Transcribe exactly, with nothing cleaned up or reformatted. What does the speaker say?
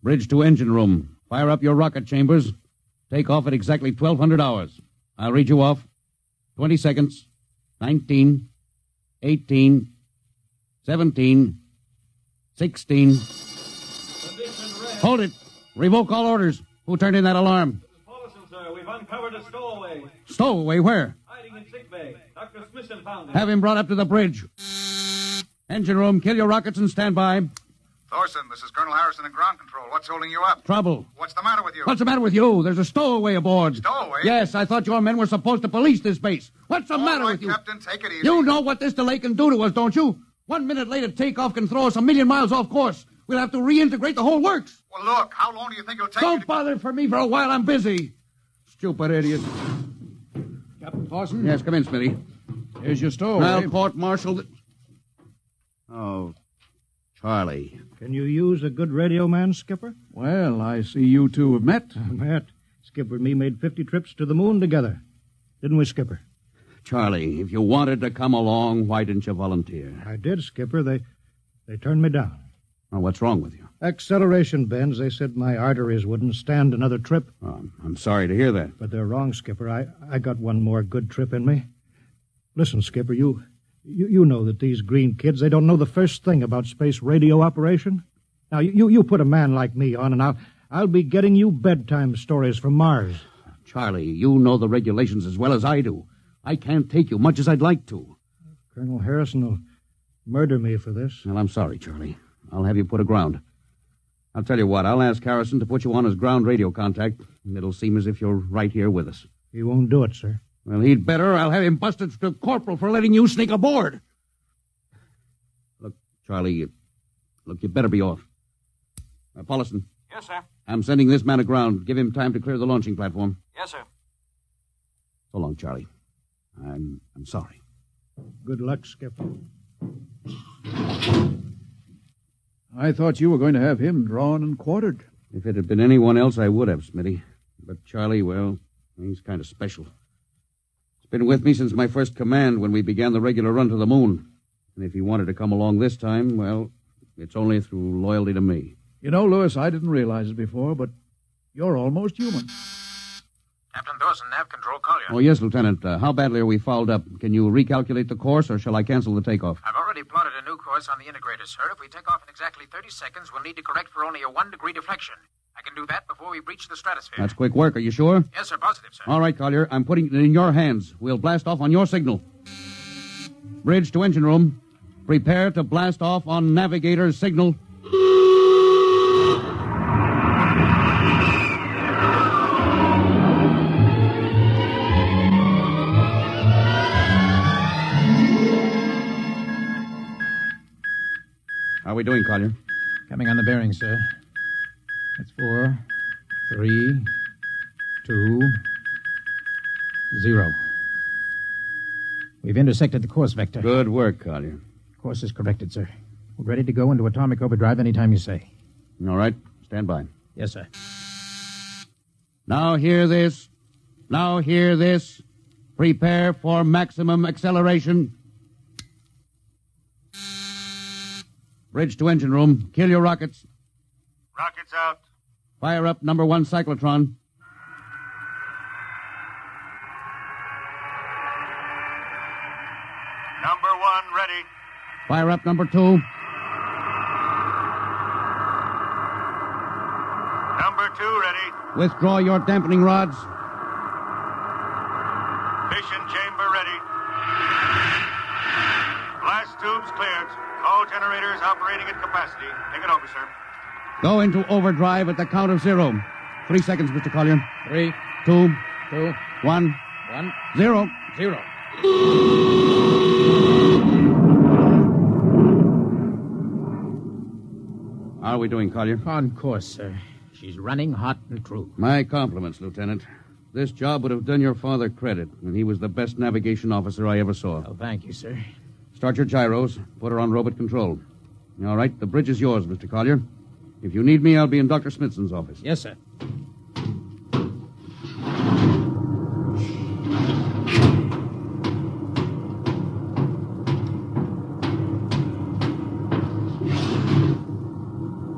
Bridge to engine room. Fire up your rocket chambers. Take off at exactly twelve hundred hours. I'll read you off. twenty seconds. nineteen. eighteen. seventeen. sixteen. Hold it. Revoke all orders. Who turned in that alarm? Paulson, sir. We've uncovered a stowaway. Stowaway? Where? Hiding in sick bay. Doctor Smithson found him. Have him brought up to the bridge. Engine room, kill your rockets and stand by. Thorson, this is Colonel Harrison in ground control. What's holding you up? Trouble. What's the matter with you? What's the matter with you? There's a stowaway aboard. Stowaway? Yes, I thought your men were supposed to police this base. What's the All matter right, with you? Captain, take it easy. You know what this delay can do to us, don't you? One minute later, takeoff can throw us a million miles off course. We'll have to reintegrate the whole works. Well, look, how long do you think it'll take Don't you to... bother for me for a while. I'm busy. Stupid idiot. Captain Thorson? Yes, come in, Smitty. Here's your stowaway. I'll court-martial the... Oh, Charlie. Can you use a good radio man, Skipper? Well, I see you two have met. Matt, Skipper and me made fifty trips to the moon together. Didn't we, Skipper? Charlie, if you wanted to come along, why didn't you volunteer? I did, Skipper. They they turned me down. Well, what's wrong with you? Acceleration bends. They said my arteries wouldn't stand another trip. Oh, I'm sorry to hear that. But they're wrong, Skipper. I, I got one more good trip in me. Listen, Skipper, you, you you know that these green kids, they don't know the first thing about space radio operation. Now, you, you put a man like me on, and I'll, I'll be getting you bedtime stories from Mars. Charlie, you know the regulations as well as I do. I can't take you much as I'd like to. Colonel Harrison will murder me for this. Well, I'm sorry, Charlie. I'll have you put aground. I'll tell you what, I'll ask Harrison to put you on as ground radio contact, and it'll seem as if you're right here with us. He won't do it, sir. Well, he'd better. I'll have him busted to corporal for letting you sneak aboard. Look, Charlie, you, look, you better be off. Uh, Paulison. Yes, sir. I'm sending this man aground. Give him time to clear the launching platform. Yes, sir. So long, Charlie. I'm I'm sorry. Good luck, Skipper. I thought you were going to have him drawn and quartered. If it had been anyone else, I would have, Smitty. But Charlie, well, he's kind of special. He's been with me since my first command when we began the regular run to the moon. And if he wanted to come along this time, well, it's only through loyalty to me. You know, Lewis, I didn't realize it before, but you're almost human. Captain Thorson, nav control, call you. Oh, yes, Lieutenant. Uh, how badly are we fouled up? Can you recalculate the course, or shall I cancel the takeoff? I've already plotted a new course on the integrator, sir. If we take off in exactly thirty seconds, we'll need to correct for only a one-degree deflection. I can do that before we breach the stratosphere. That's quick work. Are you sure? Yes, sir. Positive, sir. All right, Collier. I'm putting it in your hands. We'll blast off on your signal. Bridge to engine room. Prepare to blast off on navigator's signal. How are we doing, Collier? Coming on the bearing, sir. That's four, three, two, zero. We've intersected the course vector. Good work, Collier. Course is corrected, sir. We're ready to go into atomic overdrive anytime you say. All right. Stand by. Yes, sir. Now hear this. Now hear this. Prepare for maximum acceleration. Bridge to engine room. Kill your rockets. Rockets out. Fire up number one cyclotron. Number one, ready. Fire up number two. Number two, ready. Withdraw your dampening rods. Fission chamber ready. Blast tubes cleared. All generators operating at capacity. Take it over, sir. Go into overdrive at the count of zero. Three seconds, Mister Collier. Three, Two. two, One. one, Zero. zero. How are we doing, Collier? On course, sir. She's running hot and true. My compliments, Lieutenant. This job would have done your father credit, and he was the best navigation officer I ever saw. Oh, thank you, sir. Start your gyros. Put her on robot control. All right, the bridge is yours, Mister Collier. If you need me, I'll be in Doctor Smithson's office. Yes, sir.